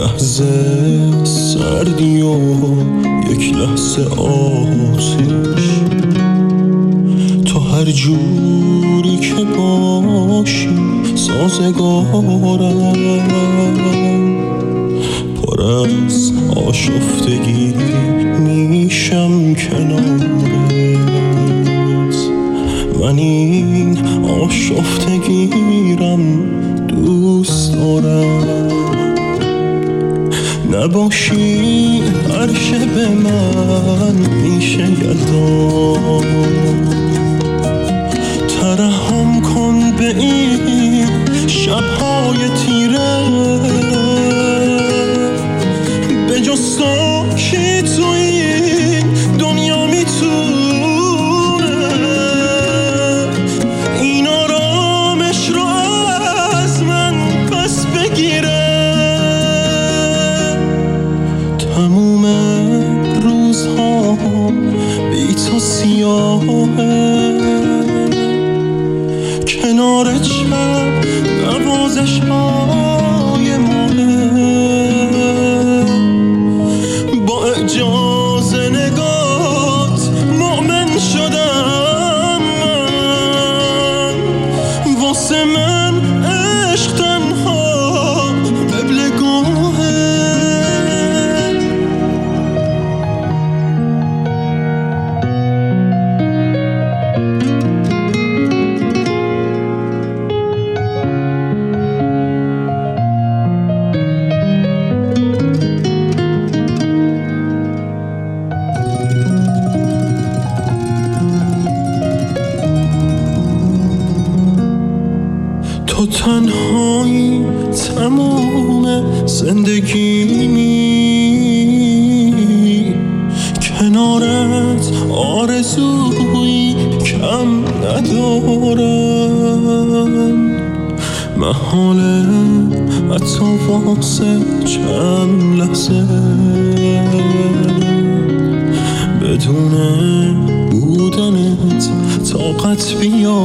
لحظه سردی و یک لحظه آتش، تو هر جوری که باشی سازگارم، پر از آشفتگی میشم کنارت، من این آشفتگیرم دوست دارم. نباشی هر شب من میشه یلدا، ترحم کن به این شبهای تیره، به جز ساکی تو این دنیا میتونه این آرامش رو از من پس بگیره. تموم روزها بی تو سیاهه، کنار شب نوازش های ماه، با اعجاز نگات مؤمن شدم من، واسه من عشق تنها قبلگاهه. تو تنهایی تموم زندگیمی، کنارت آرزوی کم ندارم، محاله حتی واسه چند لحظه بدون بودنت طاقت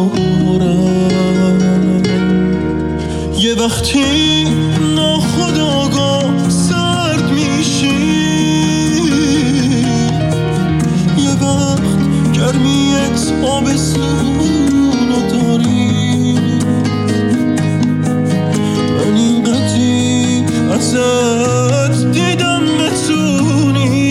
بیارم. یه وقتی ناخودآگاه سرد میشی، یه وقت گرمیت آبستونو داری، من اینقدری ازت دیدم بتونی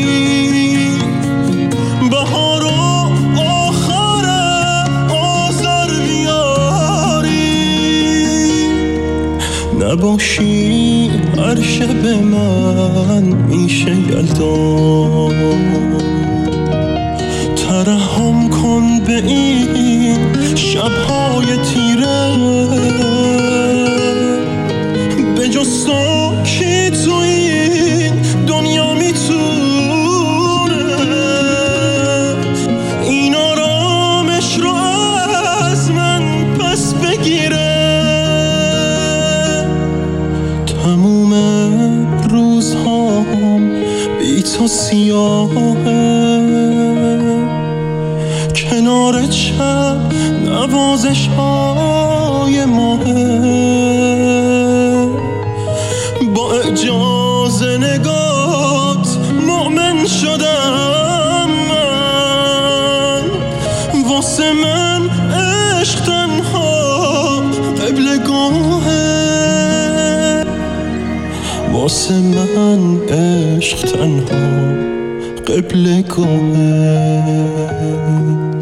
بهار و آخر آذر بیاری. نباشی هر شب من میشه یلدا، ترحم کن به این شبهای تیره، به جز ساکی تو این دنیا میتونه این آرامش رو از من پس بگیره. تموم روزهام بی تو سیاهه، کنار شب نوازش های ماهه، با اعجاز نگات مؤمن شدم من، واسه من عشق تنها قبلگاهه، واسه من عشق تنها قبلگاهه.